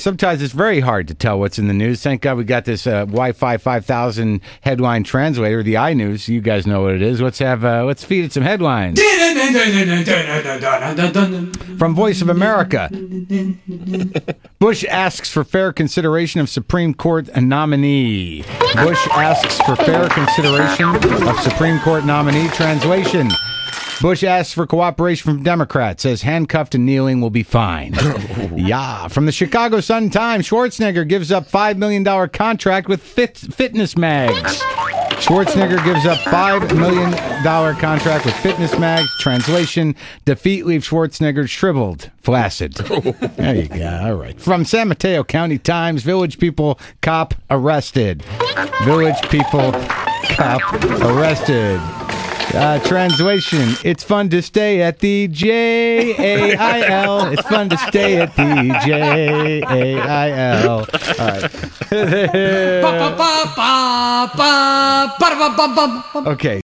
Sometimes it's very hard to tell what's in the news. Thank God we got this Wi-Fi 5000 headline translator, the iNews. You guys know what it is. Let's feed it some headlines. From Voice of America. Bush asks for fair consideration of Supreme Court nominee. Bush asks for fair consideration of Supreme Court nominee. Translation. Bush asks for cooperation from Democrats, says handcuffed and kneeling will be fine. Yeah. From the Chicago Sun-Times, Schwarzenegger gives up $5 million contract with Fitness Mags. Schwarzenegger gives up $5 million contract with Fitness Mags. Translation, defeat leaves Schwarzenegger shriveled, flaccid. There you go. All right. From San Mateo County Times, Village People cop arrested. Village People cop arrested. Translation, it's fun to stay at the Jail. It's fun to stay at the Jail. All right. Okay.